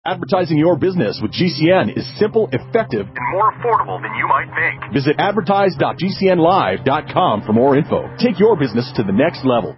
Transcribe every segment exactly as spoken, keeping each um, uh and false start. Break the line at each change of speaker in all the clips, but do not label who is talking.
Advertising your business with G C N is simple, effective,
and more affordable than you might think.
Visit advertise dot g c n live dot com for more info. Take your business to the next level.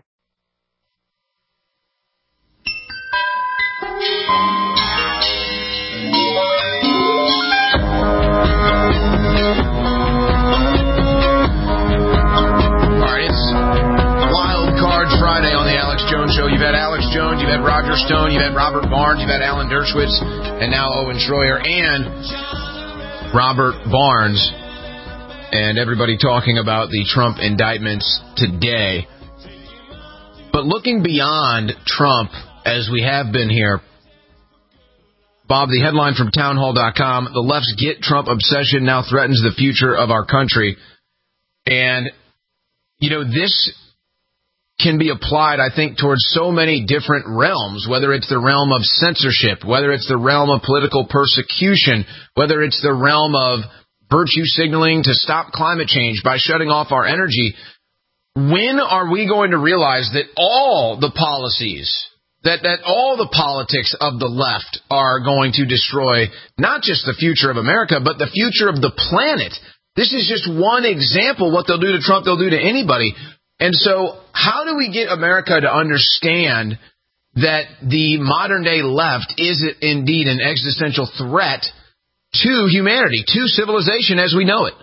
Friday on the Alex Jones Show. You've had Alex Jones, you've had Roger Stone, you've had Robert Barnes, you've had Alan Dershowitz, and now Owen Schroyer and Robert Barnes, and everybody talking about the Trump indictments today. But looking beyond Trump, as we have been here, Bob, the headline from townhall dot com, the left's get Trump obsession now threatens the future of our country. And, you know, this can be applied, I think, towards so many different realms, whether it's the realm of censorship, whether it's the realm of political persecution, whether it's the realm of virtue signaling to stop climate change by shutting off our energy. When are we going to realize that all the policies, that, that all the politics of the left are going to destroy not just the future of America, but the future of the planet? This is just one example. What they'll do to Trump, they'll do to anybody. And so how do we get America to understand that the modern-day left is indeed an existential threat to humanity, to civilization as we know it?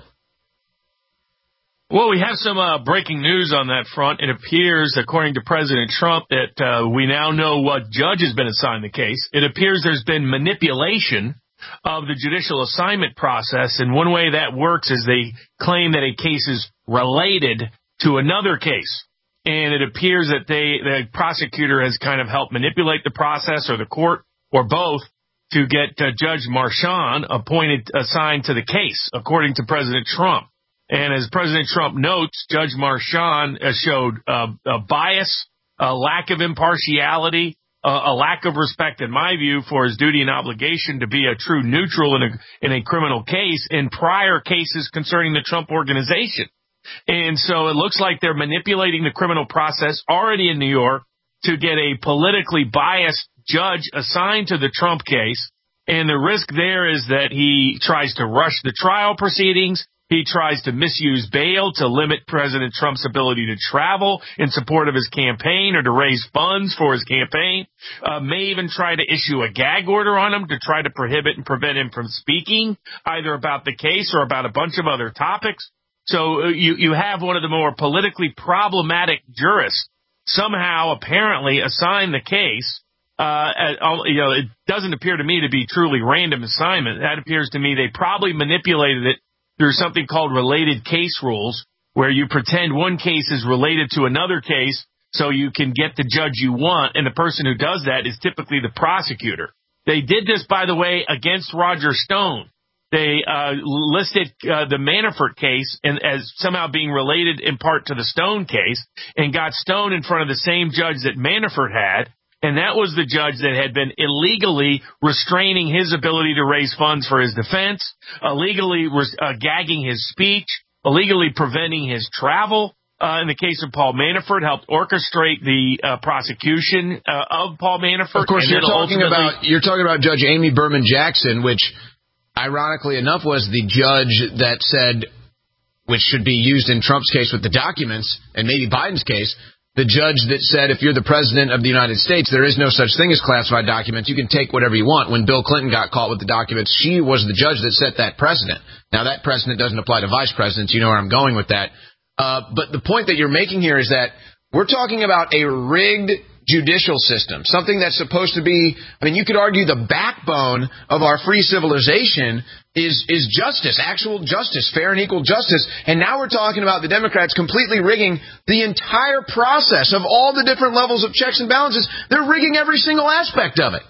Well, we have some uh, breaking news on that front. It appears, according to President Trump, that uh, we now know what judge has been assigned the case. It appears there's been manipulation of the judicial assignment process, and one way that works is they claim that a case is related to another case. And it appears that they, the prosecutor has kind of helped manipulate the process, or the court, or both, to get uh, Judge Marchand appointed, assigned to the case, according to President Trump. And as President Trump notes, Judge Marchand uh, showed uh, a bias, a lack of impartiality, uh, a lack of respect, in my view, for his duty and obligation to be a true neutral in a, in a criminal case in prior cases concerning the Trump organization. And so it looks like they're manipulating the criminal process already in New York to get a politically biased judge assigned to the Trump case. And the risk there is that he tries to rush the trial proceedings. He tries to misuse bail to limit President Trump's ability to travel in support of his campaign or to raise funds for his campaign. Uh, may even try to issue a gag order on him to try to prohibit and prevent him from speaking either about the case or about a bunch of other topics. So you, you have one of the more politically problematic jurists somehow apparently assigned the case. Uh, you know, it doesn't appear to me to be truly random assignment. That appears to me they probably manipulated it through something called related case rules, where you pretend one case is related to another case so you can get the judge you want, and the person who does that is typically the prosecutor. They did this, by the way, against Roger Stone. They uh, listed uh, the Manafort case and as somehow being related in part to the Stone case, and got Stone in front of the same judge that Manafort had, and that was the judge that had been illegally restraining his ability to raise funds for his defense, illegally res- uh, gagging his speech, illegally preventing his travel. Uh, in the case of Paul Manafort, helped orchestrate the uh, prosecution uh, of Paul Manafort.
Of course, you're talking
ultimately-
about you're talking about Judge Amy Berman Jackson, which, ironically enough, was the judge that said, which should be used in Trump's case with the documents, and maybe Biden's case, the judge that said if you're the president of the United States, there is no such thing as classified documents. You can take whatever you want. When Bill Clinton got caught with the documents, she was the judge that set that precedent. Now, that precedent doesn't apply to vice presidents. You know where I'm going with that. Uh, but the point that you're making here is that we're talking about a rigged judicial system, something that's supposed to be, I mean, you could argue the backbone of our free civilization is is justice, actual justice, fair and equal justice. And now we're talking about the Democrats completely rigging the entire process of all the different levels of checks and balances. They're rigging every single aspect of it.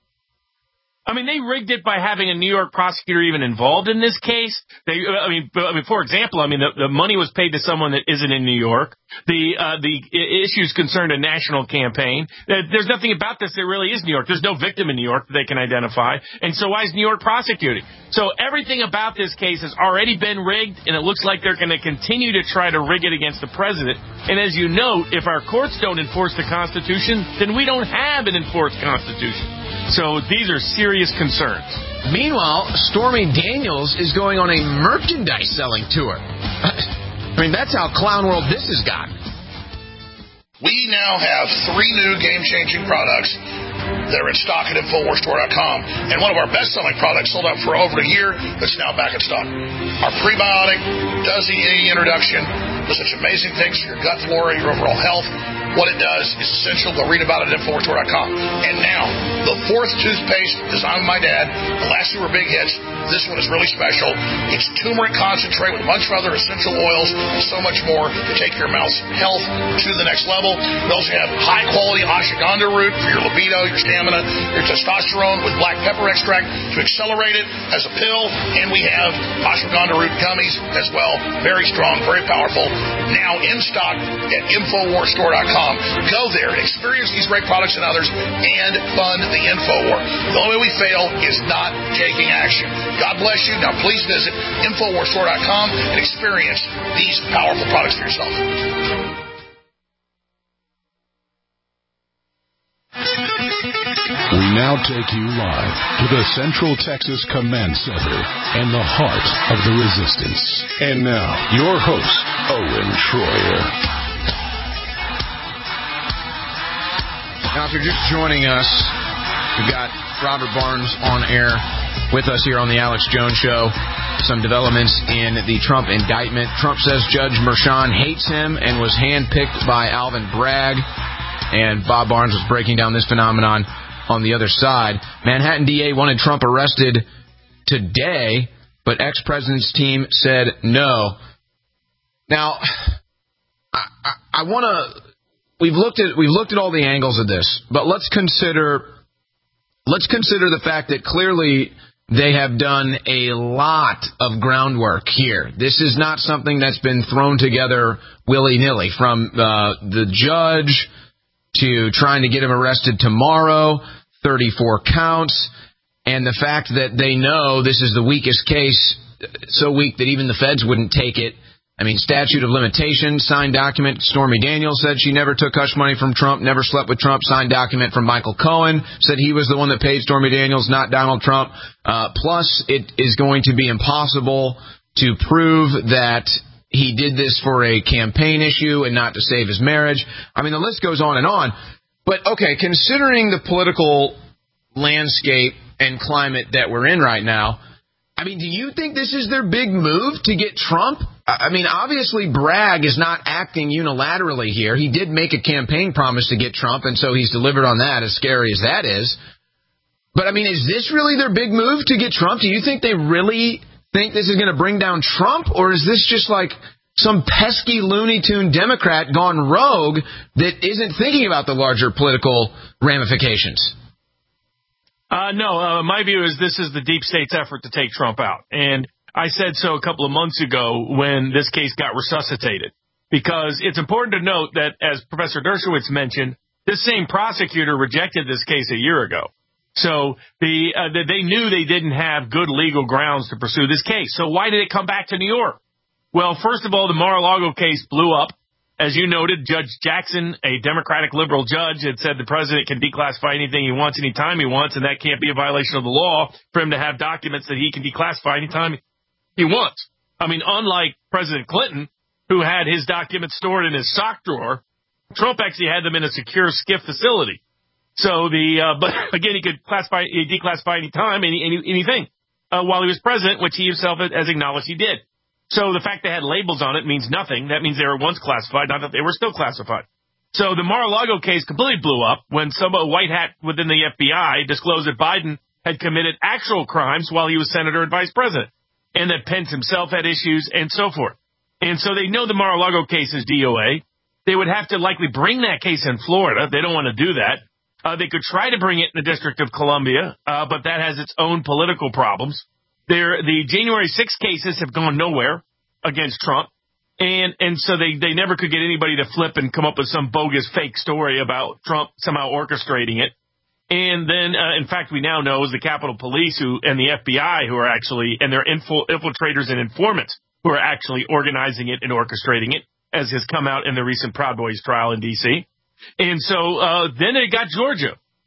I mean, they rigged it by having a New York prosecutor even involved in this case. They, I mean, I mean, for example, I mean, the, the money was paid to someone that isn't in New York. The uh, the issues concerned a national campaign. There's nothing about this that really is New York. There's no victim in New York that they can identify. And so why is New York prosecuting? So everything about this case has already been rigged, and it looks like they're going to continue to try to rig it against the president. And as you note, if our courts don't enforce the Constitution, then we don't have an enforced Constitution. So these are serious concerns.
Meanwhile, Stormy Daniels is going on a merchandise selling tour. I mean, that's how Clown World this has gotten.
We now have three new game-changing products that are in stock at Infowars Store dot com. And one of our best-selling products sold out for over a year that's now back in stock. Our prebiotic does the introduction, does such amazing things for your gut flora, your overall health. What it does is essential. Go read about it at Infowars Store dot com. And now, the fourth toothpaste designed by my dad. The last two were big hits. This one is really special. It's turmeric concentrate with a bunch of other essential oils and so much more to take your mouth's health to the next level. We also have high-quality ashwagandha root for your libido, your stamina, your testosterone with black pepper extract to accelerate it as a pill. And we have ashwagandha root gummies as well. Very strong, very powerful. Now in stock at Infowars Store dot com. Go there and experience these great products and others and fund the InfoWar. The only way we fail is not taking action. God bless you. Now please visit Infowars Store dot com and experience these powerful products for yourself.
We now take you live to the Central Texas Command Center and the heart of the resistance. And now, your host, Owen Schroyer.
Now, if you're just joining us, we've got Robert Barnes on air with us here on the Alex Jones Show. Some developments in the Trump indictment. Trump says Judge Merchan hates him and was handpicked by Alvin Bragg. And Bob Barnes was breaking down this phenomenon on the other side. Manhattan D A wanted Trump arrested today, but ex-president's team said no. Now, I, I, I want to... We've looked at we've looked at all the angles of this, but let's consider let's consider the fact that clearly they have done a lot of groundwork here. This is not something that's been thrown together willy-nilly, from uh, the judge to trying to get him arrested tomorrow, thirty-four counts, and the fact that they know this is the weakest case, so weak that even the feds wouldn't take it. I mean, statute of limitations, signed document. Stormy Daniels said she never took hush money from Trump, never slept with Trump. Signed document from Michael Cohen, said he was the one that paid Stormy Daniels, not Donald Trump. Uh, plus, it is going to be impossible to prove that he did this for a campaign issue and not to save his marriage. I mean, the list goes on and on. But, okay, considering the political landscape and climate that we're in right now, I mean, do you think this is their big move to get Trump? I mean, obviously Bragg is not acting unilaterally here. He did make a campaign promise to get Trump, and so he's delivered on that, as scary as that is. But, I mean, is this really their big move to get Trump? Do you think they really think this is going to bring down Trump, or is this just like some pesky Looney Tune Democrat gone rogue that isn't thinking about the larger political ramifications?
Uh, no, uh, my view is this is the deep state's effort to take Trump out. And I said so a couple of months ago when this case got resuscitated, because it's important to note that, as Professor Dershowitz mentioned, this same prosecutor rejected this case a year ago. So the, uh, the they knew they didn't have good legal grounds to pursue this case. So why did it come back to New York? Well, first of all, the Mar-a-Lago case blew up. As you noted, Judge Jackson, a Democratic liberal judge, had said the president can declassify anything he wants anytime he wants, and that can't be a violation of the law for him to have documents that he can declassify anytime he wants. I mean, unlike President Clinton, who had his documents stored in his sock drawer, Trump actually had them in a secure SCIF facility. So the, uh, but again, he could classify, declassify anytime, any, any, anything, uh, while he was president, which he himself has acknowledged he did. So the fact they had labels on it means nothing. That means they were once classified, not that they were still classified. So the Mar-a-Lago case completely blew up when some a white hat within the F B I disclosed that Biden had committed actual crimes while he was senator and vice president, and that Pence himself had issues and so forth. And so they know the Mar-a-Lago case is D O A. They would have to likely bring that case in Florida. They don't want to do that. Uh, they could try to bring it in the District of Columbia, uh, but that has its own political problems. There, the January sixth cases have gone nowhere against Trump, and and so they, they never could get anybody to flip and come up with some bogus fake story about Trump somehow orchestrating it. And then, uh, in fact, we now know is the Capitol Police who and the F B I who are actually, and their infil- infiltrators and informants who are actually organizing it and orchestrating it, as has come out in the recent Proud Boys trial in D C. And so uh, then they got Georgia.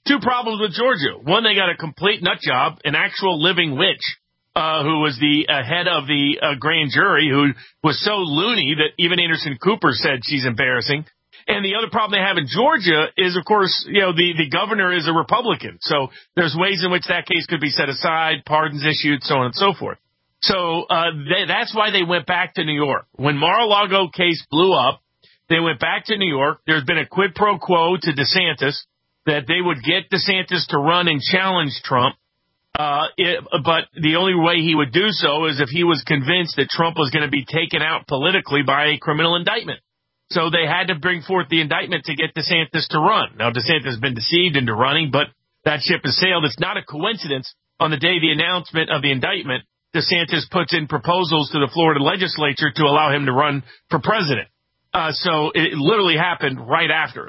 two problems with Georgia. One, they got a complete nut job, an actual living witch, uh, who was the uh, head of the uh, grand jury, who was so loony that even Anderson Cooper said she's embarrassing. And the other problem they have in Georgia is, of course, you know, the, the governor is a Republican. So there's ways in which that case could be set aside, pardons issued, so on and so forth. So uh, they, that's why they went back to New York. When Mar-a-Lago case blew up, they went back to New York. There's been a quid pro quo to DeSantis that they would get DeSantis to run and challenge Trump. Uh, it, but the only way he would do so is if he was convinced that Trump was going to be taken out politically by a criminal indictment. So they had to bring forth the indictment to get DeSantis to run. Now, DeSantis has been deceived into running, but that ship has sailed. It's not a coincidence. On the day of the announcement of the indictment, DeSantis puts in proposals to the Florida legislature to allow him to run for president. Uh, so it literally happened right after.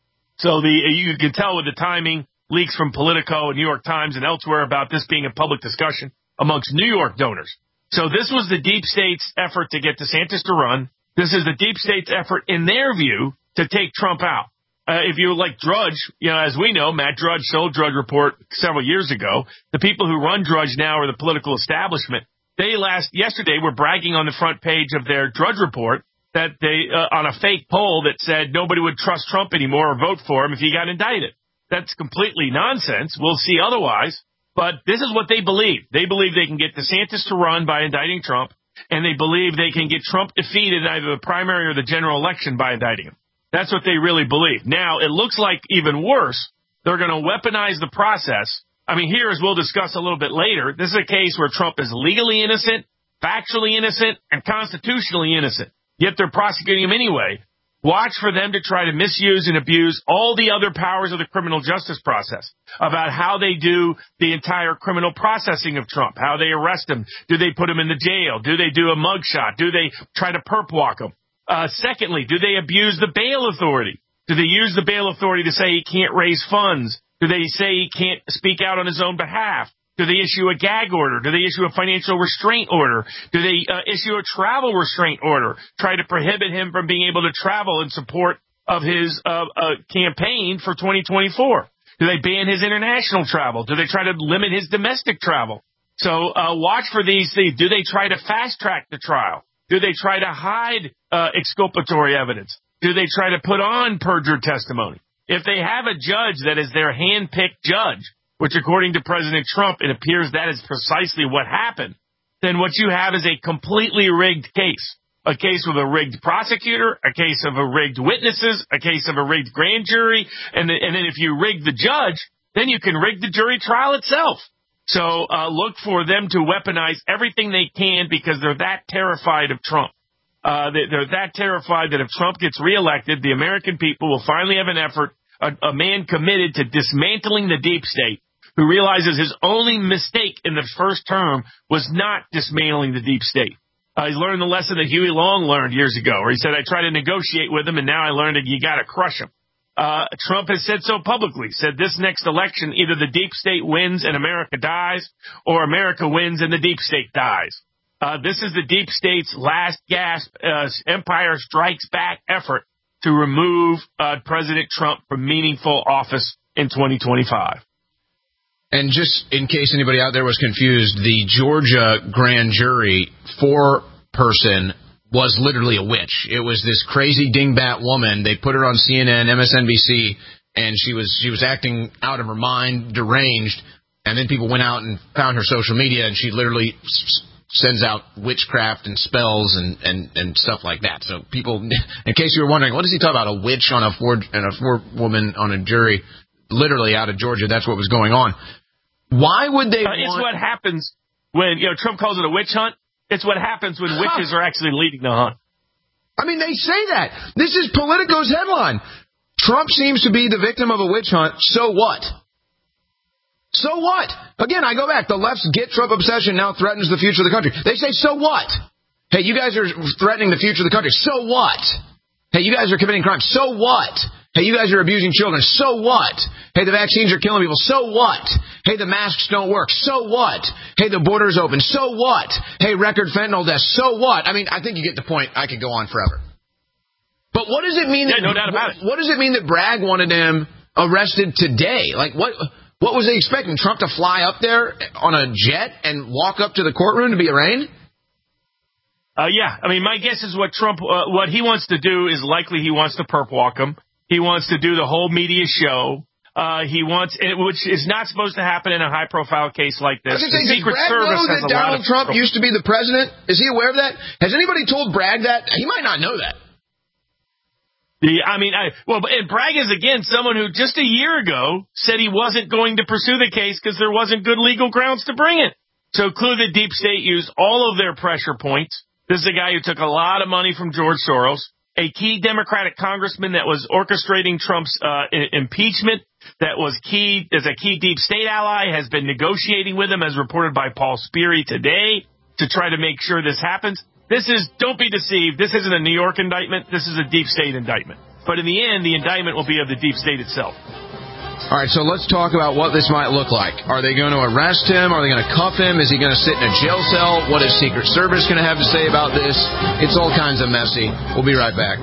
So the you can tell with the timing, leaks from Politico and New York Times and elsewhere about this being a public discussion amongst New York donors. So this was the deep state's effort to get DeSantis to run. This is the deep state's effort, in their view, to take Trump out. Uh, if you like Drudge, you know, as we know, Matt Drudge sold Drudge Report several years ago. The people who run Drudge now are the political establishment. They last yesterday were bragging on the front page of their Drudge Report that they, uh, on a fake poll that said nobody would trust Trump anymore or vote for him if he got indicted. That's completely nonsense. We'll see otherwise. But this is what they believe. They believe they can get DeSantis to run by indicting Trump. And they believe they can get Trump defeated in either the primary or the general election by indicting him. That's what they really believe. Now, it looks like even worse, they're going to weaponize the process. I mean, here, as we'll discuss a little bit later, this is a case where Trump is legally innocent, factually innocent, and constitutionally innocent. Yet they're prosecuting him anyway. Watch for them to try to misuse and abuse all the other powers of the criminal justice process about how they do the entire criminal processing of Trump, how they arrest him. Do they put him in the jail? Do they do a mugshot? Do they try to perp walk him? Uh, secondly, do they abuse the bail authority? Do they use the bail authority to say he can't raise funds? Do they say he can't speak out on his own behalf? Do they issue a gag order? Do they issue a financial restraint order? Do they uh, issue a travel restraint order? Try to prohibit him from being able to travel in support of his uh, uh, campaign for twenty twenty-four? Do they ban his international travel? Do they try to limit his domestic travel? So uh, watch for these things. Do they try to fast-track the trial? Do they try to hide uh, exculpatory evidence? Do they try to put on perjured testimony? If they have a judge that is their hand-picked judge, which according to President Trump, it appears that is precisely what happened, then what you have is a completely rigged case. A case with a rigged prosecutor, a case of a rigged witnesses, a case of a rigged grand jury, and, the, and then if you rig the judge, then you can rig the jury trial itself. So uh, look for them to weaponize everything they can because they're that terrified of Trump. Uh, they, they're that terrified that if Trump gets reelected, the American people will finally have an effort, a, a man committed to dismantling the deep state, who realizes his only mistake in the first term was not dismantling the deep state. Uh, he's learned the lesson that Huey Long learned years ago, where he said, I tried to negotiate with him, and now I learned that you got to crush him. Uh, Trump has said so publicly, said this next election, either the deep state wins and America dies, or America wins and the deep state dies. Uh, this is the deep state's last gasp, uh, Empire Strikes Back effort to remove uh, President Trump from meaningful office in twenty twenty-five.
And just in case anybody out there was confused, the Georgia grand jury four-person was literally a witch. It was this crazy dingbat woman. They put her on C N N, M S N B C, and she was she was acting out of her mind, deranged. And then people went out and found her social media, and she literally s- sends out witchcraft and spells and, and, and stuff like that. So people, in case you were wondering, what does he talk about? A witch on a four and a four woman on a jury, literally out of Georgia. That's what was going on. Why would they?
Uh,
want...
It's what happens when you know Trump calls it a witch hunt. It's what happens when witches are actually leading the hunt.
I mean, they say that. This is Politico's headline. Trump seems to be the victim of a witch hunt. So what? So what? Again, I go back. The left's get Trump obsession now threatens the future of the country. They say, so what? Hey, you guys are threatening the future of the country. So what? Hey, you guys are committing crime. So what? Hey, you guys are abusing children. So what? Hey, the vaccines are killing people. So what? Hey, the masks don't work. So what? Hey, the border's open. So what? Hey, record fentanyl deaths. So what? I mean, I think you get the point. I could go on forever. But what does it mean?
Yeah,
that,
no doubt about
what,
it.
What does it mean that Bragg wanted him arrested today. Like, what What was they expecting? Trump to fly up there on a jet and walk up to the courtroom to be arraigned?
Uh, yeah. I mean, my guess is what Trump, uh, what he wants to do is likely he wants to perp walk him. He wants to do the whole media show. Uh, he wants, which is not supposed to happen in a high-profile case like this.
The
saying, Secret
Bragg
Service
know
has
that
a
Donald
lot of
Trump used to be the president? Is he aware of that? Has anybody told Bragg that? He might not know that.
The, I mean, I, well, and Bragg is, again, someone who just a year ago said he wasn't going to pursue the case because there wasn't good legal grounds to bring it. So clearly the deep state used all of their pressure points. This is a guy who took a lot of money from George Soros, a key Democratic congressman that was orchestrating Trump's uh, I- impeachment, that was key as a key deep state ally, has been negotiating with him, as reported by Paul Sperry today, to try to make sure this happens. This is, don't be deceived, this isn't a New York indictment, this is a deep state indictment. But in the end, the indictment will be of the deep state itself.
All right, so let's talk about what this might look like. Are they going to arrest him? Are they going to cuff him? Is he going to sit in a jail cell? What is Secret Service going to have to say about this? It's all kinds of messy. We'll be right back.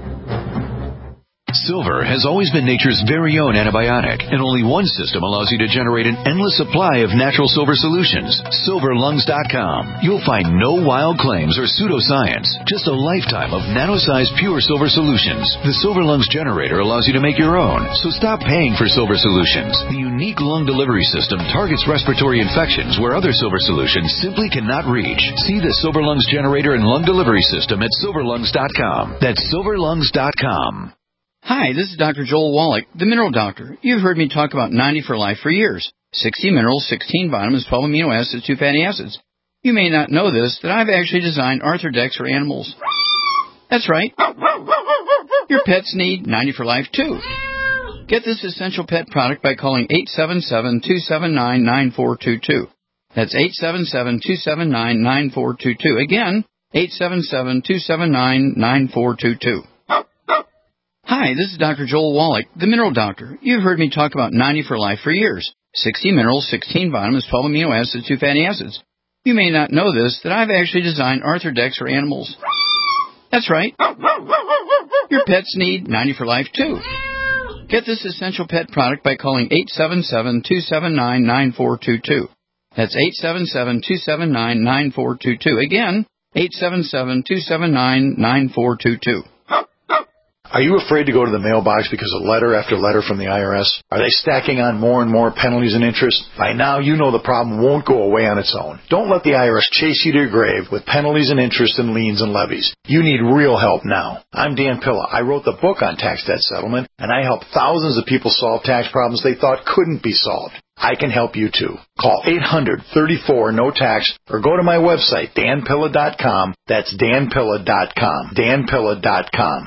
Silver has always been nature's very own antibiotic, and only one system allows you to generate an endless supply of natural silver solutions. silver lungs dot com. You'll find no wild claims or pseudoscience, just a lifetime of nano-sized pure silver solutions. The Silver Lungs generator allows you to make your own, so stop paying for silver solutions. The unique lung delivery system targets respiratory infections where other silver solutions simply cannot reach. See the Silver Lungs generator and lung delivery system at silver lungs dot com. That's silver lungs dot com.
Hi, this is Doctor Joel Wallach, the Mineral Doctor. You've heard me talk about ninety for Life for years. sixty minerals, sixteen vitamins, twelve amino acids, two fatty acids. You may not know this, that I've actually designed Arthrodex for animals. That's right. Your pets need ninety for Life, too. Get this essential pet product by calling eight seven seven, two seven nine, nine four two two. That's eight seven seven, two seven nine, nine four two two. Again, eight seven seven, two seven nine, nine four two two. Hi, this is Doctor Joel Wallach, the Mineral Doctor. You've heard me talk about ninety for Life for years. sixty minerals, sixteen vitamins, twelve amino acids, two fatty acids. You may not know this, that I've actually designed Arthrodex for animals. That's right. Your pets need ninety for Life, too. Get this essential pet product by calling eight seven seven, two seven nine, nine four two two. That's eight seven seven, two seven nine, nine four two two. Again, eight seven seven, two seven nine, nine four two two.
Are you afraid to go to the mailbox because of letter after letter from the I R S? Are they stacking on more and more penalties and interest? By now, you know the problem won't go away on its own. Don't let the I R S chase you to your grave with penalties and interest and liens and levies. You need real help now. I'm Dan Pilla. I wrote the book on tax debt settlement, and I help thousands of people solve tax problems they thought couldn't be solved. I can help you too. Call eight hundred, thirty-four, no tax or go to my website, dan pilla dot com. That's dan pilla dot com. dan pilla dot com.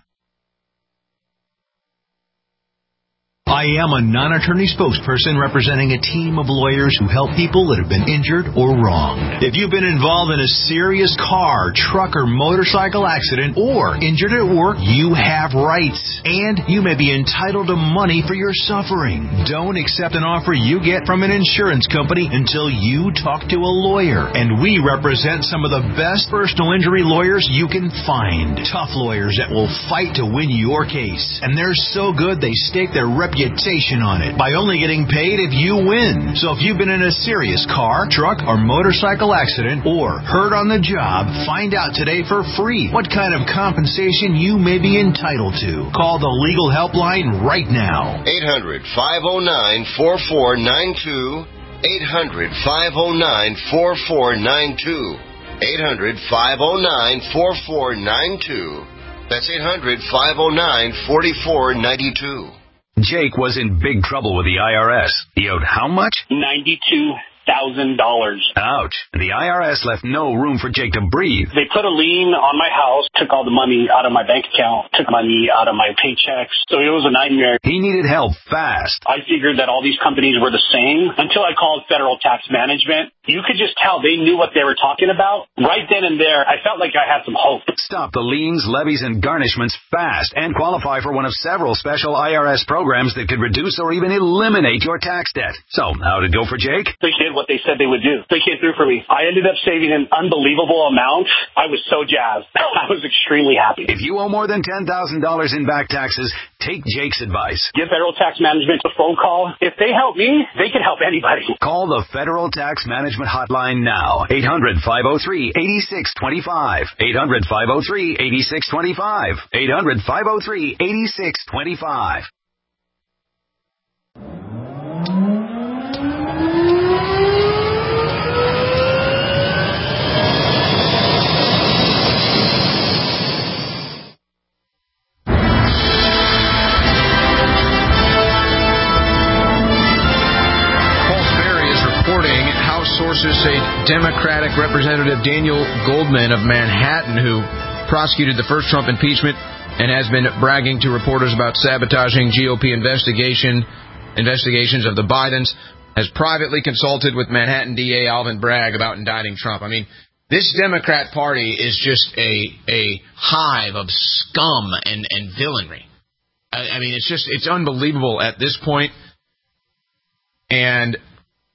I am a non-attorney spokesperson representing a team of lawyers who help people that have been injured or wronged. If you've been involved in a serious car, truck, or motorcycle accident or injured at work, you have rights, and you may be entitled to money for your suffering. Don't accept an offer you get from an insurance company until you talk to a lawyer, and we represent some of the best personal injury lawyers you can find. Tough lawyers that will fight to win your case, and they're so good they stake their reputation reputation on it by only getting paid if you win. So if you've been in a serious car, truck, or motorcycle accident or hurt on the job, find out today for free what kind of compensation you may be entitled to. Call the legal helpline right now.
eight hundred, five oh nine, four four nine two. eight hundred, five oh nine, four four nine two. eight hundred, five oh nine, four four nine two. That's eight hundred, five oh nine, four four nine two.
Jake was in big trouble with the I R S. He owed how much?
ninety-two thousand dollars.
Ouch. The I R S left no room for Jake to breathe.
They put a lien on my house, took all the money out of my bank account, took money out of my paychecks. So it was a nightmare.
He needed help fast.
I figured that all these companies were the same until I called Federal Tax Management. You could just tell they knew what they were talking about. Right then and there, I felt like I had some hope.
Stop the liens, levies, and garnishments fast and qualify for one of several special I R S programs that could reduce or even eliminate your tax debt. So, how'd it go for Jake?
They did what they said they would do. They came through for me. I ended up saving an unbelievable amount. I was so jazzed. I was extremely happy.
If you owe more than ten thousand dollars in back taxes, Take Jake's advice.
Give Federal Tax Management a phone call. If they help me, they can help anybody.
Call the Federal Tax Management Hotline now. eight hundred, five oh three, eight six two five. eight hundred, five oh three, eight six two five. eight hundred, five oh three, eight six two five.
Sources say Democratic Representative Daniel Goldman of Manhattan, who prosecuted the first Trump impeachment and has been bragging to reporters about sabotaging G O P investigation investigations of the Bidens, has privately consulted with Manhattan D A Alvin Bragg about indicting Trump. I mean, this Democrat Party is just a a hive of scum and, and villainy. I, I mean, it's just it's unbelievable at this point. And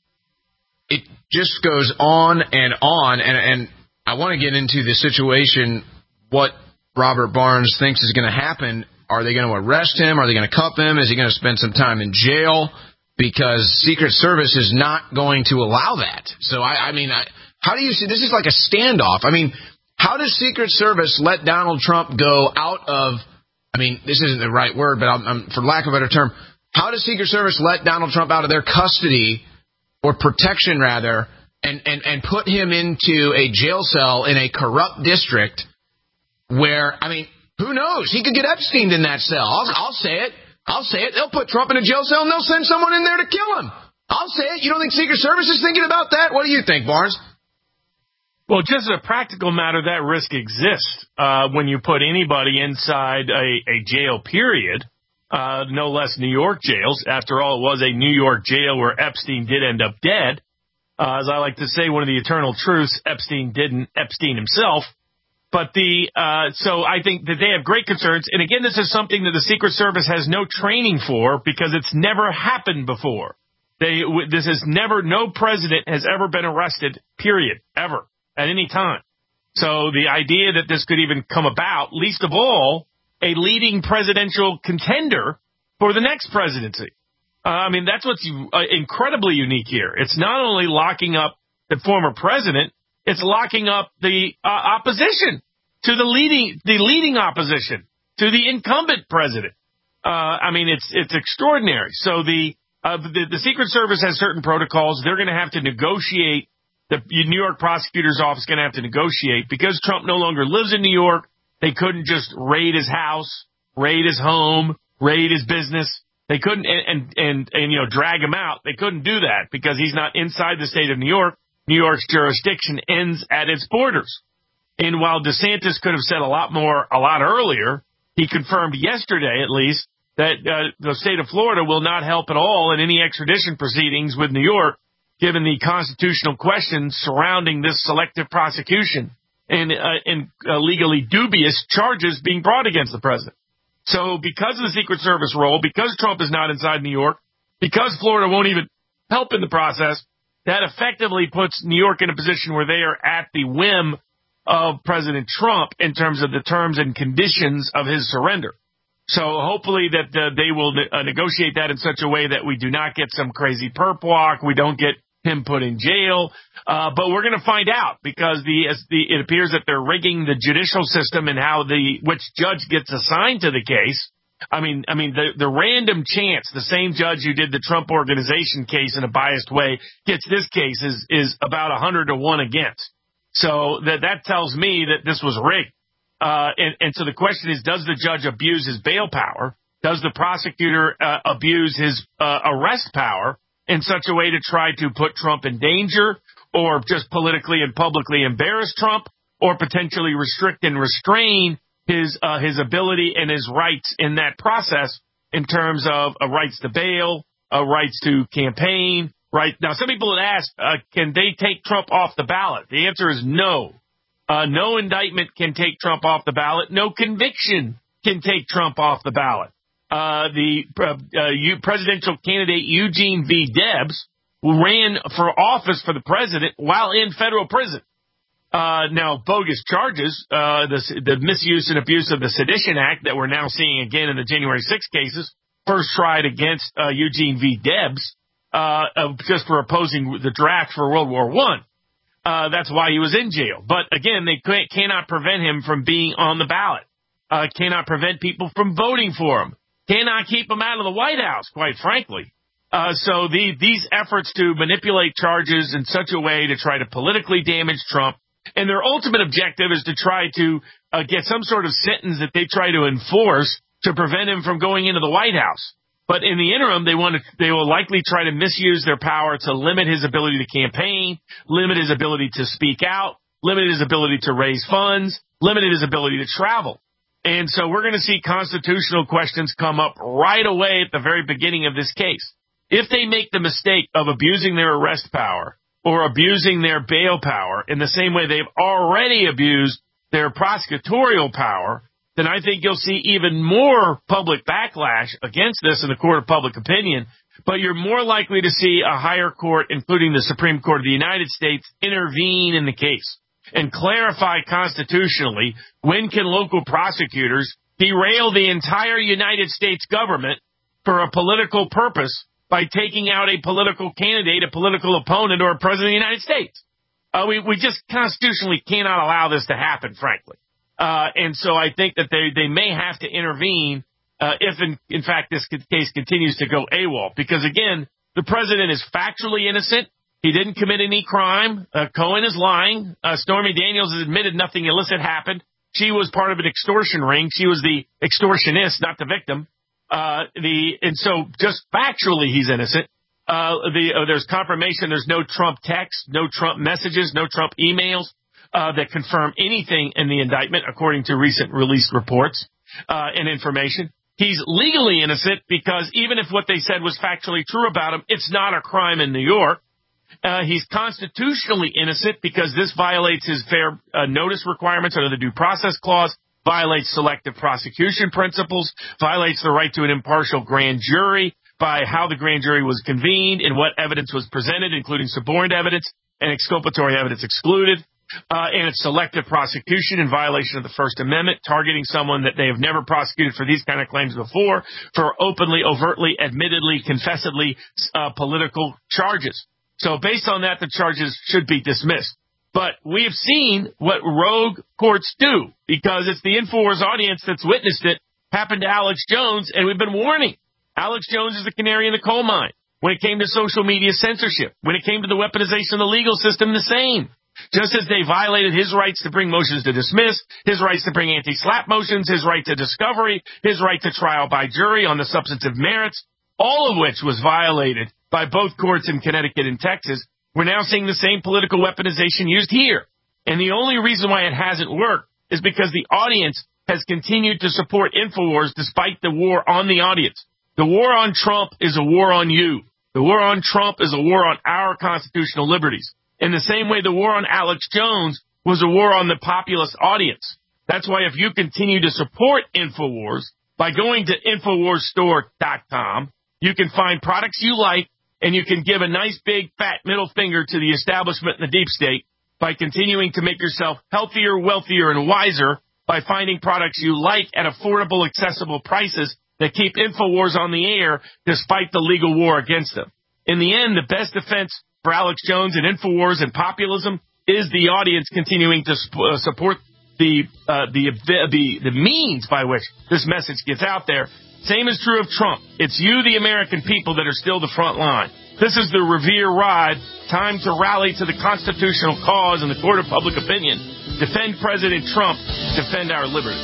it just goes on and on, and, and I want to get into the situation, what Robert Barnes thinks is going to happen. Are they going to arrest him? Are they going to cuff him? Is he going to spend some time in jail? Because Secret Service is not going to allow that. So, I, I mean, I, how do you see, this is like a standoff. I mean, how does Secret Service let Donald Trump go out of, I mean, this isn't the right word, but I'm, I'm, for lack of a better term, how does Secret Service let Donald Trump out of their custody, or protection rather, and, and, and put him into a jail cell in a corrupt district where, I mean, who knows? He could get Epstein in that cell. I'll, I'll say it. I'll say it. They'll put Trump in a jail cell and they'll send someone in there to kill him. I'll say it. You don't think Secret Service is thinking about that? What do you think, Barnes?
Well, just as a practical matter, that risk exists uh, when you put anybody inside a, a jail, period. Uh, no less New York jails. After all, it was a New York jail where Epstein did end up dead. Uh, as I like to say, one of the eternal truths, Epstein didn't Epstein himself. But the uh, so I think that they have great concerns. And again, this is something that the Secret Service has no training for because it's never happened before. They this is never no president has ever been arrested, period, ever, at any time. So the idea that this could even come about, least of all, a leading presidential contender for the next presidency. Uh, I mean, that's what's uh, incredibly unique here. It's not only locking up the former president, it's locking up the uh, opposition to the leading, the leading opposition to the incumbent president. Uh, I mean, it's it's extraordinary. So the, uh, the the Secret Service has certain protocols. They're going to have to negotiate. The New York prosecutor's office is going to have to negotiate because Trump no longer lives in New York. They couldn't just raid his house, raid his home, raid his business. They couldn't, and, and, and, and, you know, drag him out. They couldn't do that because he's not inside the state of New York. New York's jurisdiction ends at its borders. And while DeSantis could have said a lot more a lot earlier, he confirmed yesterday, at least, that uh, the state of Florida will not help at all in any extradition proceedings with New York, given the constitutional questions surrounding this selective prosecution and, uh, and uh, legally dubious charges being brought against the president. So because of the Secret Service role, because Trump is not inside New York, because Florida won't even help in the process, that effectively puts New York in a position where they are at the whim of President Trump in terms of the terms and conditions of his surrender. So hopefully that uh, they will ne- uh, negotiate that in such a way that we do not get some crazy perp walk, we don't get him put in jail, uh, but we're going to find out because the, as the it appears that they're rigging the judicial system and how the which judge gets assigned to the case. I mean, I mean the the random chance the same judge who did the Trump Organization case in a biased way gets this case is is about a hundred to one against. So that that tells me that this was rigged. Uh, and, and so the question is, does the judge abuse his bail power? Does the prosecutor uh, abuse his uh, arrest power in such a way to try to put Trump in danger or just politically and publicly embarrass Trump or potentially restrict and restrain his uh, his ability and his rights in that process in terms of uh, rights to bail, uh, rights to campaign, right? Now, some people have asked, uh, can they take Trump off the ballot? The answer is no. Uh, no indictment can take Trump off the ballot. No conviction can take Trump off the ballot. Uh, the uh, uh, presidential candidate Eugene V. Debs ran for office for the president while in federal prison. Uh, now, bogus charges, uh, the, the misuse and abuse of the Sedition Act that we're now seeing again in the January sixth cases, first tried against uh, Eugene V. Debs, uh, uh, just for opposing the draft for World War One. Uh, that's why he was in jail. But again, they can't, cannot prevent him from being on the ballot. Uh, cannot prevent people from voting for him. Cannot keep him out of the White House, quite frankly. Uh, so the, these efforts to manipulate charges in such a way to try to politically damage Trump, and their ultimate objective is to try to uh, get some sort of sentence that they try to enforce to prevent him from going into the White House. But in the interim, they want to, they will likely try to misuse their power to limit his ability to campaign, limit his ability to speak out, limit his ability to raise funds, limit his ability to travel. And so we're going to see constitutional questions come up right away at the very beginning of this case. If they make the mistake of abusing their arrest power or abusing their bail power in the same way they've already abused their prosecutorial power, then I think you'll see even more public backlash against this in the court of public opinion. But you're more likely to see a higher court, including the Supreme Court of the United States, intervene in the case and clarify constitutionally when can local prosecutors derail the entire United States government for a political purpose by taking out a political candidate, a political opponent, or a president of the United States. Uh, we, we just constitutionally cannot allow this to happen, frankly. Uh, and so I think that they, they may have to intervene uh, if, in, in fact, this case continues to go AWOL. Because, again, the president is factually innocent. He didn't commit any crime. Uh, Cohen is lying. Uh, Stormy Daniels has admitted nothing illicit happened. She was part of an extortion ring. She was the extortionist, not the victim. Uh, the and so just factually he's innocent. Uh, the uh, there's confirmation. There's no Trump texts, no Trump messages, no Trump emails uh, that confirm anything in the indictment, according to recent released reports uh, and information. He's legally innocent because even if what they said was factually true about him, it's not a crime in New York. Uh, he's constitutionally innocent because this violates his fair uh, notice requirements under the Due Process Clause, violates selective prosecution principles, violates the right to an impartial grand jury by how the grand jury was convened and what evidence was presented, including suborned evidence and exculpatory evidence excluded. Uh, and it's selective prosecution in violation of the First Amendment, targeting someone that they have never prosecuted for these kind of claims before for openly, overtly, admittedly, confessedly uh, political charges. So based on that, the charges should be dismissed. But we have seen what rogue courts do because it's the InfoWars audience that's witnessed it happen to Alex Jones, and we've been warning. Alex Jones is the canary in the coal mine. When it came to social media censorship, when it came to the weaponization of the legal system, the same. Just as they violated his rights to bring motions to dismiss, his rights to bring anti-SLAPP motions, his right to discovery, his right to trial by jury on the substantive merits, all of which was violated by both courts in Connecticut and Texas. We're now seeing the same political weaponization used here. And the only reason why it hasn't worked is because the audience has continued to support InfoWars despite the war on the audience. The war on Trump is a war on you. The war on Trump is a war on our constitutional liberties. In the same way the war on Alex Jones was a war on the populist audience. That's why if you continue to support InfoWars by going to Infowars Store dot com, you can find products you like, and you can give a nice big fat middle finger to the establishment and the deep state by continuing to make yourself healthier, wealthier, and wiser by finding products you like at affordable, accessible prices that keep InfoWars on the air despite the legal war against them. In the end, the best defense for Alex Jones and InfoWars and populism is the audience continuing to sp- uh, support the, uh, the, the, the means by which this message gets out there. Same is true of Trump. It's you, the American people, that are still the front line. This is the Revere ride. Time to rally to the constitutional cause in the court of public opinion. Defend President Trump. Defend our liberty.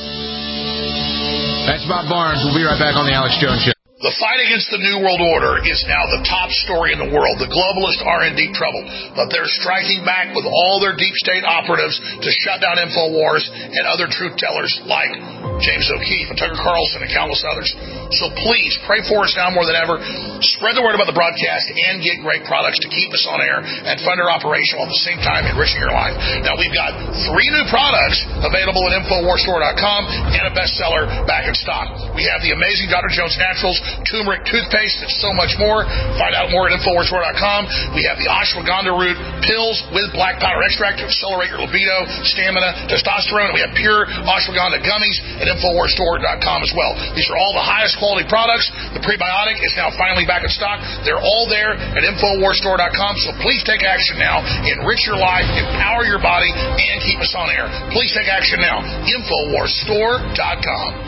That's Bob Barnes. We'll be right back on the Alex Jones Show.
The fight against the New World Order is now the top story in the world. The globalists are in deep trouble, but they're striking back with all their deep state operatives to shut down InfoWars and other truth tellers like James O'Keefe and Tucker Carlson and countless others. So please, pray for us now more than ever. Spread the word about the broadcast and get great products to keep us on air and fund our operation while at the same time enriching your life. Now, we've got three new products available at Infowars Store dot com and a bestseller back in stock. We have the amazing Doctor Jones Naturals turmeric toothpaste, and so much more. Find out more at Infowars Store dot com. We have the ashwagandha root pills with black powder extract to accelerate your libido, stamina, testosterone. We have pure ashwagandha gummies at Infowars Store dot com as well. These are all the highest quality products. The prebiotic is now finally back in stock. They're all there at Infowars Store dot com, so please take action now. Enrich your life, empower your body, and keep us on air. Please take action now. Infowars Store dot com.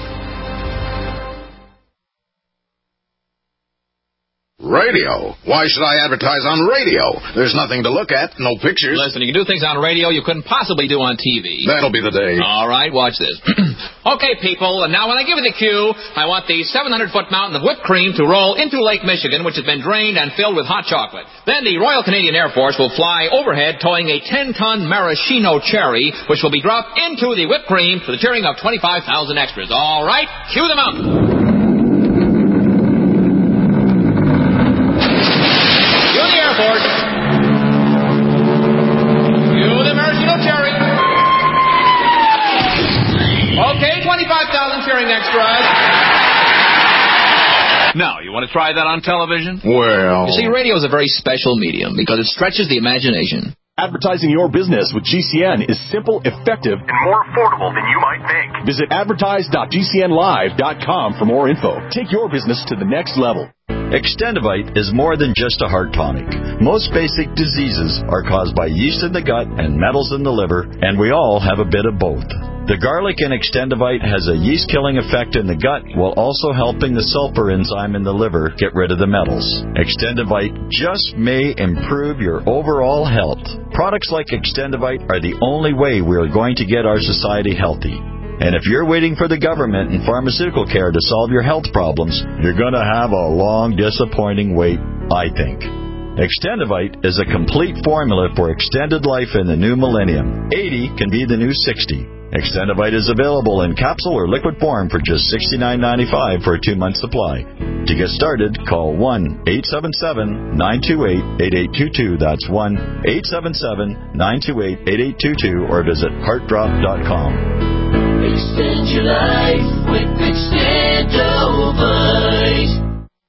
Radio. Why should I advertise on radio? There's nothing to look at, no pictures.
Listen, you can do things on radio you couldn't possibly do on T V.
That'll be the day.
All right, watch this. Okay, people, and now when I give you the cue, I want the seven hundred foot mountain of whipped cream to roll into Lake Michigan, which has been drained and filled with hot chocolate. Then the Royal Canadian Air Force will fly overhead towing a ten ton maraschino cherry, which will be dropped into the whipped cream to the cheering of twenty-five thousand extras. All right, cue the mountain. Okay, twenty-five thousand cheering extras.
Now, you want to try that on television?
Well...
You see, radio is a very special medium because it stretches the imagination.
Advertising your business with G C N is simple, effective,
and more affordable than you might think.
Visit advertise dot G C N live dot com for more info. Take your business to the next level.
Extendivite is more than just a heart tonic. Most basic diseases are caused by yeast in the gut and metals in the liver, and we all have a bit of both. The garlic in Extendivite has a yeast-killing effect in the gut while also helping the sulfur enzyme in the liver get rid of the metals. Extendivite just may improve your overall health. Products like Extendivite are the only way we are going to get our society healthy. And if you're waiting for the government and pharmaceutical care to solve your health problems, you're going to have a long, disappointing wait, I think. Extendivite is a complete formula for extended life in the new millennium. eighty can be the new sixty. Extendivite is available in capsule or liquid form for just sixty-nine ninety-five for a two-month supply. To get started, call one eight seven seven, nine two eight, eight eight two two. That's one eight seven seven, nine two eight, eight eight two two or visit heart drop dot com.
Extend your life with Extendivite.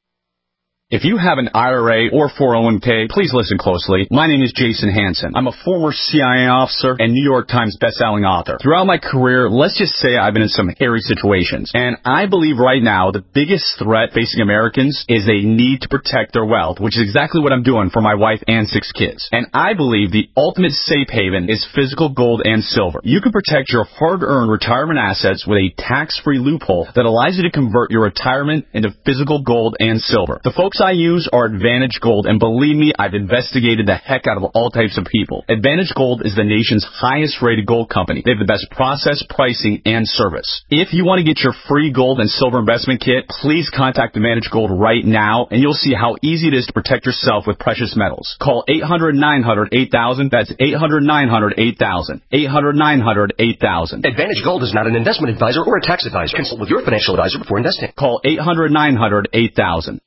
If you have an I R A or four oh one k, please listen closely. My name is Jason Hansen. I'm a former C I A officer and New York Times bestselling author. Throughout my career, let's just say I've been in some hairy situations. And I believe right now the biggest threat facing Americans is they need to protect their wealth, which is exactly what I'm doing for my wife and six kids. And I believe the ultimate safe haven is physical gold and silver. You can protect your hard-earned retirement assets with a tax-free loophole that allows you to convert your retirement into physical gold and silver. The folks I use are Advantage Gold, and believe me, I've investigated the heck out of all types of people. Advantage Gold is the nation's highest rated gold company. They have the best process, pricing, and service. If you want to get your free gold and silver investment kit, please contact Advantage Gold right now, and you'll see how easy it is to protect yourself with precious metals. Call eight hundred, nine hundred, eight thousand. That's eight hundred, nine hundred, eight thousand. eight hundred, nine hundred, eight thousand.
Advantage Gold is not an investment advisor or a tax advisor. Consult with your financial advisor before investing.
Call eight hundred, nine hundred, eight thousand.